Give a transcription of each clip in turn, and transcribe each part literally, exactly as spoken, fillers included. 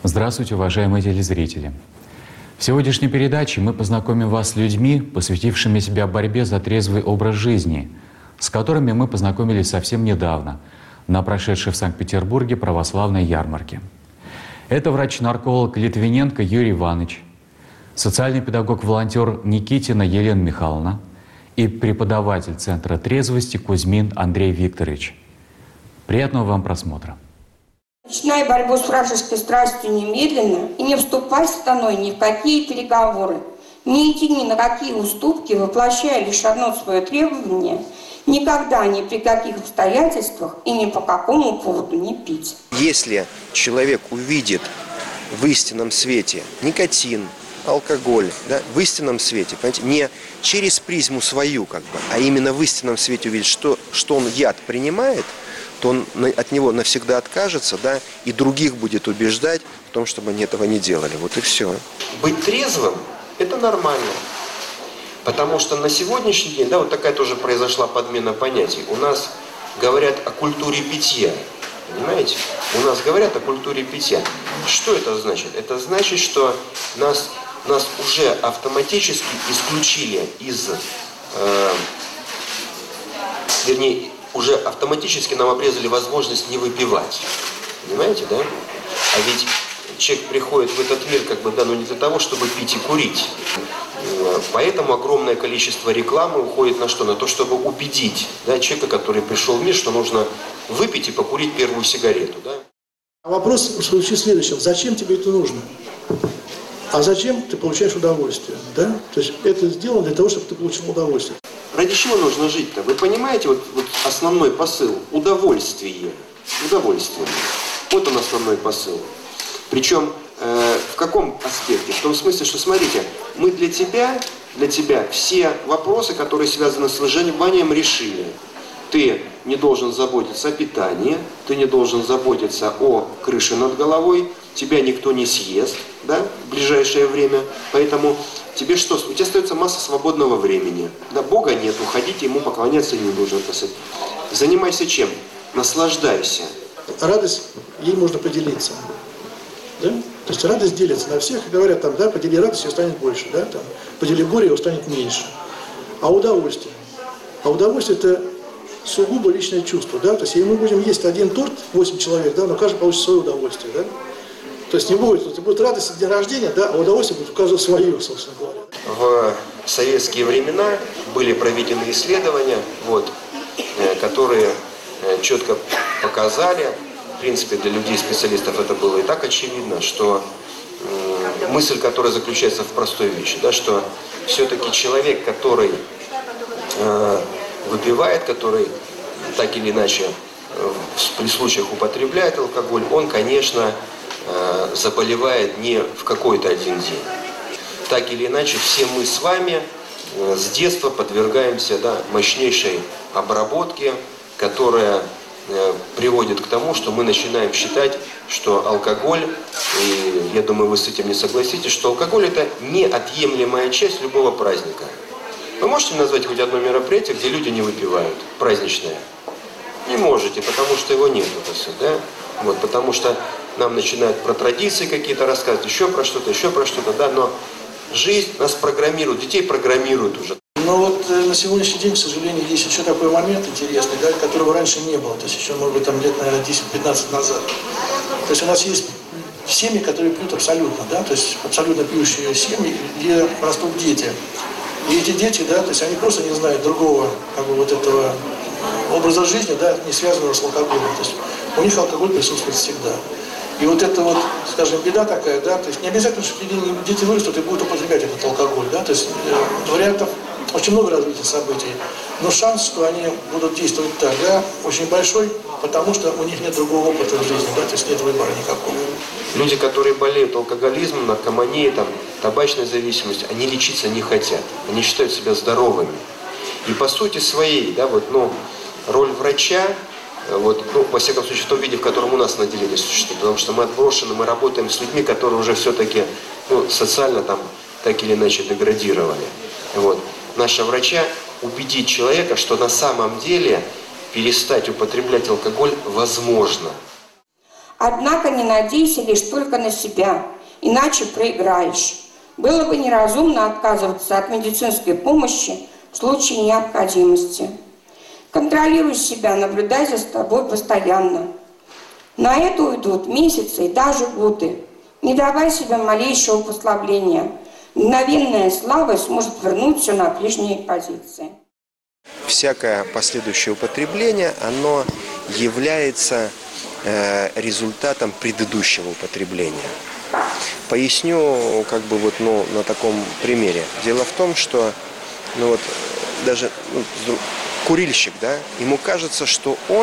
Здравствуйте, уважаемые телезрители! В сегодняшней передаче мы познакомим вас с людьми, посвятившими себя борьбе за трезвый образ жизни, с которыми мы познакомились совсем недавно на прошедшей в Санкт-Петербурге православной ярмарке. Это врач-нарколог Литвиненко Юрий Иванович, социальный педагог-волонтер Никитина Елена Михайловна и преподаватель Центра трезвости Кузьмин Андрей Викторович. Приятного вам просмотра! Начинай борьбу с вражеской страстью немедленно и не вступай с сатаной ни в какие переговоры, не иди ни на какие уступки, воплощая лишь одно свое требование – никогда, ни при каких обстоятельствах и ни по какому поводу не пить. Если человек увидит в истинном свете никотин, алкоголь, да, в истинном свете, понимаете, не через призму свою, как бы, а именно в истинном свете увидит, что, что он яд принимает, то он от него навсегда откажется, да, и других будет убеждать в том, чтобы они этого не делали. Вот и все. Быть трезвым – это нормально. Потому что на сегодняшний день, да, вот такая тоже произошла подмена понятий. У нас говорят о культуре питья. Понимаете? У нас говорят о культуре питья. Что это значит? Это значит, что нас, нас уже автоматически исключили из, э, вернее, уже автоматически нам обрезали возможность не выпивать. Понимаете, да? А ведь человек приходит в этот мир как бы, да, ну не для того, чтобы пить и курить. Поэтому огромное количество рекламы уходит на что? На то, чтобы убедить, да, человека, который пришел в мир, что нужно выпить и покурить первую сигарету. Да? Вопрос в следующем. Зачем тебе это нужно? А зачем ты получаешь удовольствие? Да? То есть это сделано для того, чтобы ты получил удовольствие. Ради чего нужно жить-то? Вы понимаете, вот, вот основной посыл – удовольствие. Удовольствие. Вот он основной посыл. Причем э, в каком аспекте? В том смысле, что, смотрите, мы для тебя, для тебя все вопросы, которые связаны с выживанием, решили. Ты не должен заботиться о питании, ты не должен заботиться о крыше над головой, тебя никто не съест, да, в ближайшее время, поэтому тебе что? У тебя остается масса свободного времени, да, Бога нет, уходить ему поклоняться не нужно, писать. Занимайся чем? Наслаждайся. Радость, ей можно поделиться, да? То есть радость делится на всех, и говорят там, да, подели радость, ее станет больше, да, там, подели горе, его станет меньше. А удовольствие? А удовольствие это сугубо личное чувство, да, то есть если мы будем есть один торт, восемь человек, да, но каждый получит свое удовольствие, да. То есть не будет, это будет радость от дня рождения, да, а удовольствие будет у каждого свое, собственно говоря. В советские времена были проведены исследования, вот, которые четко показали, в принципе, для людей-специалистов это было и так очевидно, что э, мысль, которая заключается в простой вещи, да, что все-таки человек, который э, выпивает, который так или иначе э, при случаях употребляет алкоголь, он, конечно, э, заболевает не в какой-то один день. Так или иначе, все мы с вами э, с детства подвергаемся, да, мощнейшей обработке, которая э, приводит к тому, что мы начинаем считать, что алкоголь, и я думаю, вы с этим не согласитесь, что алкоголь это неотъемлемая часть любого праздника. Вы можете назвать хоть одно мероприятие, где люди не выпивают, праздничное? Не можете, потому что его нету, да? Вот, потому что нам начинают про традиции какие-то рассказывать, еще про что-то, еще про что-то, да, но жизнь нас программирует, детей программируют уже. Но вот э, на сегодняшний день, к сожалению, есть еще такой момент интересный, да, которого раньше не было, то есть еще, может быть, там лет, наверное, десять-пятнадцать назад. То есть у нас есть семьи, которые пьют абсолютно, да, то есть абсолютно пьющие семьи, где растут дети. И эти дети, да, то есть они просто не знают другого, как бы, вот этого образа жизни, да, не связанного с алкоголем. То есть у них алкоголь присутствует всегда. И вот это вот, скажем, беда такая, да, то есть не обязательно, что дети вырастут и будут употреблять этот алкоголь, да, то есть э, вариантов очень много развития событий, но шанс, что они будут действовать так, да, очень большой, потому что у них нет другого опыта в жизни, да, то есть нет выбора никакого. Люди, которые болеют алкоголизмом, наркоманией, там, табачной зависимостью, они лечиться не хотят, они считают себя здоровыми. И по сути своей, да, вот, ну, роль врача, вот, ну, во всяком случае, в том виде, в котором у нас на отделении существует, потому что мы отброшены, мы работаем с людьми, которые уже все-таки, ну, социально там так или иначе деградировали. Вот. Наша врача убедить человека, что на самом деле перестать употреблять алкоголь возможно. Однако не надейся лишь только на себя, иначе проиграешь. Было бы неразумно отказываться от медицинской помощи в случае необходимости. Контролируй себя, наблюдай за собой постоянно. На это уйдут месяцы и даже годы. Не давай себе малейшего послабления. Мгновенная слабость может вернуть все на прежние позиции. Всякое последующее употребление, оно является э, результатом предыдущего употребления. Поясню как бы вот, ну, на таком примере. Дело в том, что ну, вот, даже ну, курильщик, да, ему кажется, что он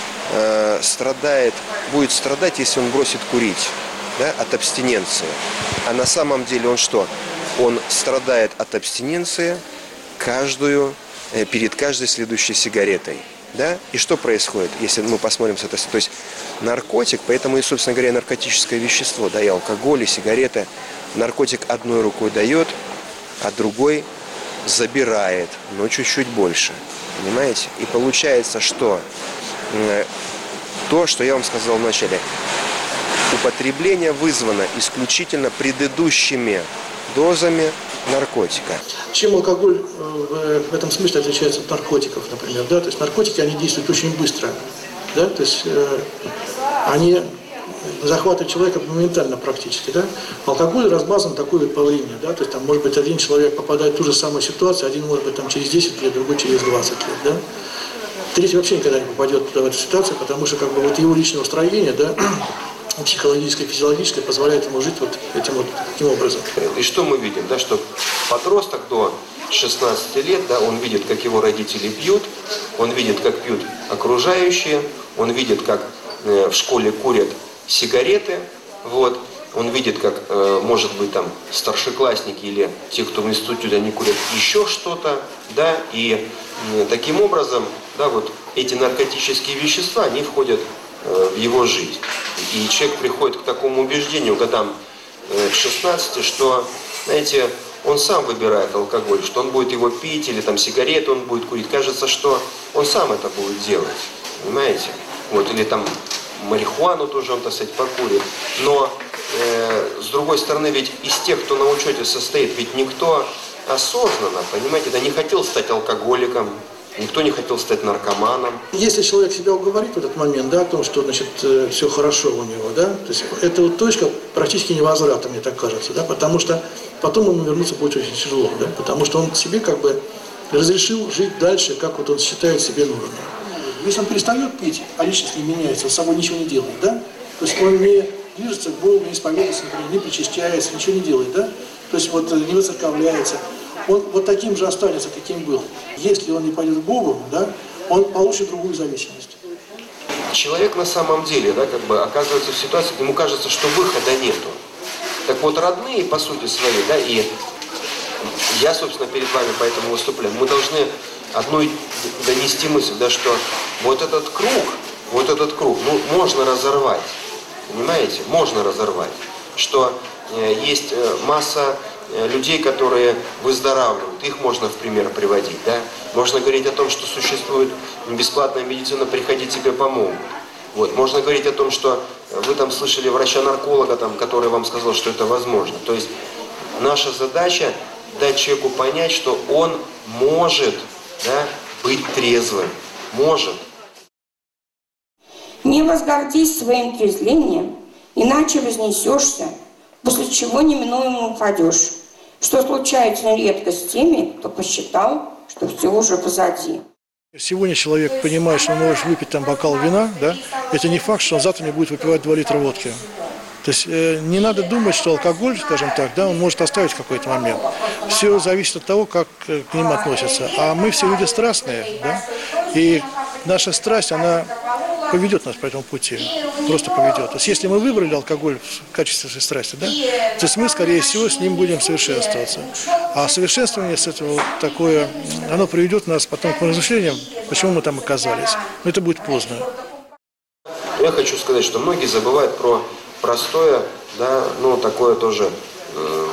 э, страдает, будет страдать, если он бросит курить, да, от абстиненции. А на самом деле он что? Он страдает от абстиненции каждую, э, перед каждой следующей сигаретой. Да? И что происходит, если мы посмотрим с этой стороны? То есть наркотик, поэтому и, собственно говоря, наркотическое вещество, да, и алкоголь, и сигареты. Наркотик одной рукой дает, а другой забирает, но чуть-чуть больше. Понимаете? И получается, что э, то, что я вам сказал вначале, употребление вызвано исключительно предыдущими дозами наркотика. Чем алкоголь э, в этом смысле отличается от наркотиков, например, да? То есть наркотики, они действуют очень быстро, да? То есть э, они захватывают человека моментально практически, да? Алкоголь разбазан такой вот по времени, да? То есть там, может быть, один человек попадает в ту же самую ситуацию, один, может быть, там через десять лет, другой через двадцать лет, да? Третий вообще никогда не попадет туда, в эту ситуацию, потому что как бы вот его личного строения, да, психологическое, физиологическое позволяет ему жить вот этим вот таким образом. И что мы видим, да, что подросток до шестнадцати лет, да, он видит, как его родители пьют, он видит, как пьют окружающие, он видит, как э, в школе курят сигареты, вот, он видит, как, э, может быть, там старшеклассники или те, кто в институте, они курят еще что-то, да, и э, таким образом, да, вот эти наркотические вещества, они входят в его жизнь. И человек приходит к такому убеждению годам к шестнадцати, что, знаете, он сам выбирает алкоголь, что он будет его пить, или там сигареты он будет курить. Кажется, что он сам это будет делать, понимаете? Вот, или там марихуану тоже он, так сказать, покурит. Но, э, с другой стороны, ведь из тех, кто на учете состоит, ведь никто осознанно, понимаете, да, не хотел стать алкоголиком, никто не хотел стать наркоманом. Если человек себя уговорит в этот момент, да, о том, что, значит, э, все хорошо у него, да, то есть это вот точка практически невозврата, мне так кажется, да, потому что потом ему вернуться будет очень тяжело, да, потому что он себе как бы разрешил жить дальше, как вот он считает себе нужным. Если он перестает пить, а личность не меняется, с собой ничего не делает, да, то есть он не движется к Богу, не исповедуется, не причащается, ничего не делает, да, то есть вот не выцерковляется. Он вот таким же останется, каким был. Если он не пойдет к Богу, да, он получит другую зависимость. Человек на самом деле, да, как бы оказывается в ситуации, ему кажется, что выхода нету. Так вот, родные, по сути своей, да, и я, собственно, перед вами поэтому выступляю, мы должны одну донести мысль, да, что вот этот круг, вот этот круг, ну, можно разорвать, понимаете, можно разорвать, что э, есть э, масса людей, которые выздоравливают, их можно в пример приводить, да? Можно говорить о том, что существует бесплатная медицина, приходить тебе помогут. Вот. Можно говорить о том, что вы там слышали врача-нарколога, там, который вам сказал, что это возможно. То есть наша задача дать человеку понять, что он может, да, быть трезвым. Может. Не возгордись своим трезвлением, иначе вознесешься, после чего неминуемо упадешь, что случается нередко с теми, кто посчитал, что все уже позади. Сегодня человек понимает, что он может выпить там бокал вина, да, это не факт, что он завтра не будет выпивать два литра водки. То есть э, не надо думать, что алкоголь, скажем так, да, он может оставить в какой-то момент. Все зависит от того, как к ним относятся. А мы все люди страстные, да, и наша страсть, она поведет нас по этому пути, просто поведет. То есть если мы выбрали алкоголь в качестве своей страсти, да, то есть мы, скорее всего, с ним будем совершенствоваться. А совершенствование с этого вот такое, оно приведет нас потом к размышлениям, почему мы там оказались. Но это будет поздно. Я хочу сказать, что многие забывают про простое, да, ну, такое тоже э,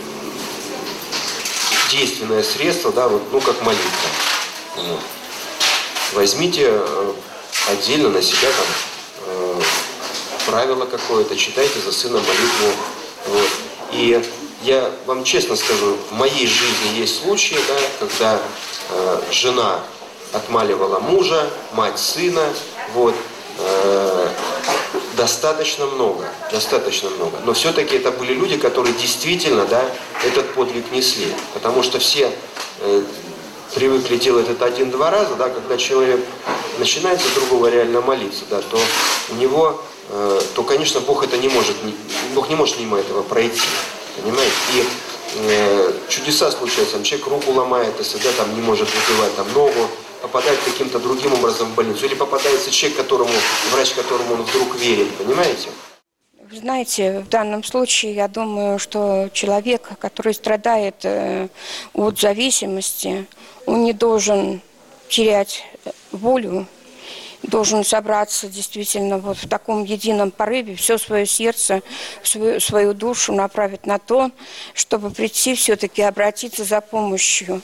действенное средство, да, вот, ну, как молитва. Вот. Возьмите э, отдельно на себя там э, правило какое-то, читайте за сына молитву. Вот. И я вам честно скажу, в моей жизни есть случаи, да, когда э, жена отмаливала мужа, мать сына, вот, э, достаточно много, достаточно много. Но все-таки это были люди, которые действительно, да, этот подвиг несли, потому что все э, привыкли делать это один-два раза, да, когда человек начинает за другого реально молиться, да, то у него, э, то, конечно, Бог это не может, Бог не может мимо этого пройти, понимаете? И э, чудеса случаются, там человек руку ломает, если, да, там не может выпивать там ногу, попадает каким-то другим образом в больницу, или попадается человек, которому, врач, которому он вдруг верит, понимаете? Вы знаете, в данном случае я думаю, что человек, который страдает э, от зависимости, он не должен терять волю, должен собраться действительно вот в таком едином порыве, все свое сердце, свою, свою душу направить на то, чтобы прийти все-таки обратиться за помощью.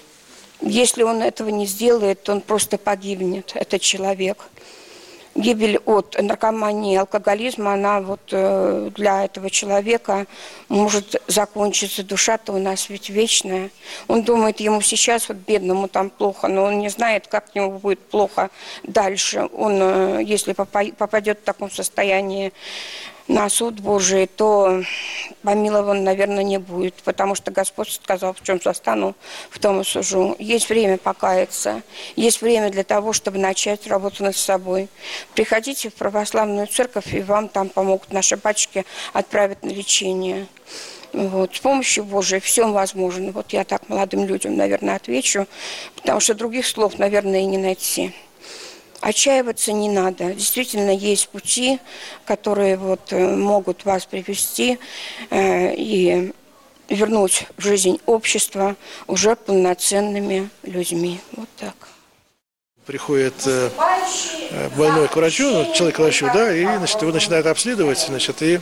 Если он этого не сделает, то он просто погибнет, этот человек. Гибель от наркомании и алкоголизма, она вот э, для этого человека может закончиться. Душа-то у нас ведь вечная. Он думает, ему сейчас вот бедному там плохо, но он не знает, как ему будет плохо дальше. Он, э, если попадет в таком состоянии на суд Божий, то помилован, наверное, не будет, потому что Господь сказал, в чем застану, в том и сужу. Есть время покаяться, есть время для того, чтобы начать работу над собой. Приходите в православную церковь, и вам там помогут наши батюшки, отправят на лечение. Вот. С помощью Божией все возможно. Вот я так молодым людям, наверное, отвечу, потому что других слов, наверное, и не найти. Отчаиваться не надо. Действительно, есть пути, которые вот могут вас привести э, и вернуть в жизнь общества уже полноценными людьми. Вот так. Приходит э, больной к врачу, ну, человек к врачу, да, и значит, его начинают обследовать, значит, и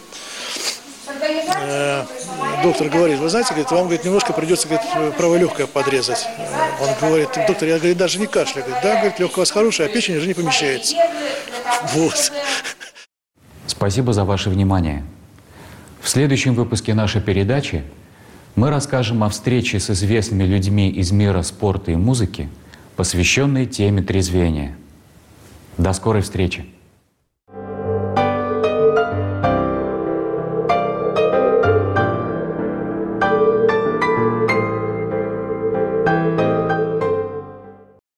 э, доктор говорит, вы знаете, говорит, вам, говорит, немножко придется, говорит, правое легкое подрезать. Он говорит, доктор, я, говорит, даже не кашляю. Говорит, да, говорит, легкое у вас хорошее, а печень уже не помещается. Вот. Спасибо за ваше внимание. В следующем выпуске нашей передачи мы расскажем о встрече с известными людьми из мира спорта и музыки, посвященной теме трезвения. До скорой встречи!